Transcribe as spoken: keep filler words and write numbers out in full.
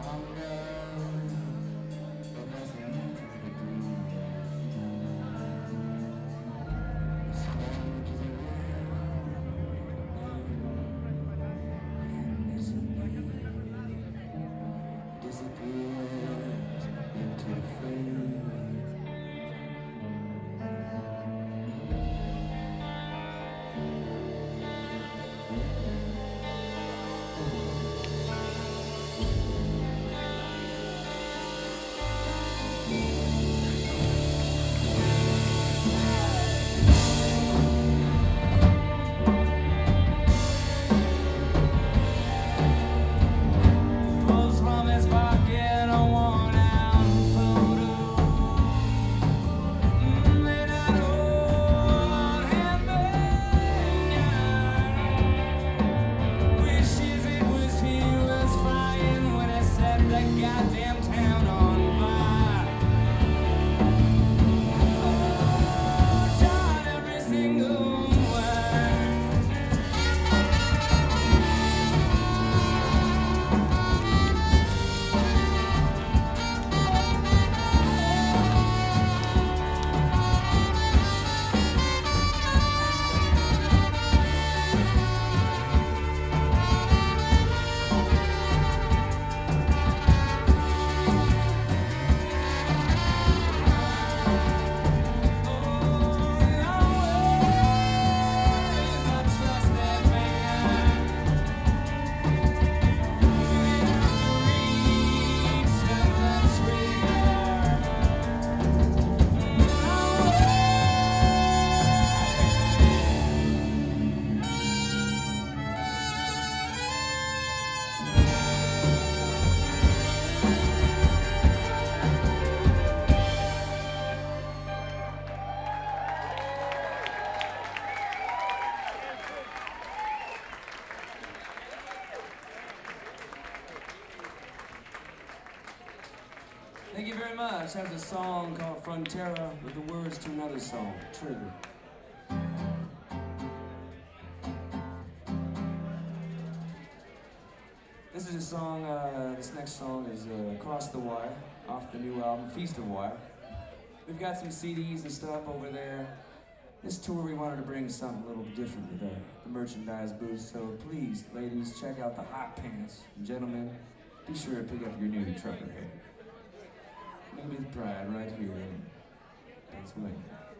Thank you very much. That's a song called Frontera with the words to another song, Trigger. This is a song, uh, this next song is uh, Across the Wire, off the new album, Feast of Wire. We've got some C Ds and stuff over there. This tour we wanted to bring something a little different with the, the merchandise booth, so please, ladies, check out the hot pants. And gentlemen, be sure to pick up your new trucker hat. Maybe the pride right here in Pennsylvania.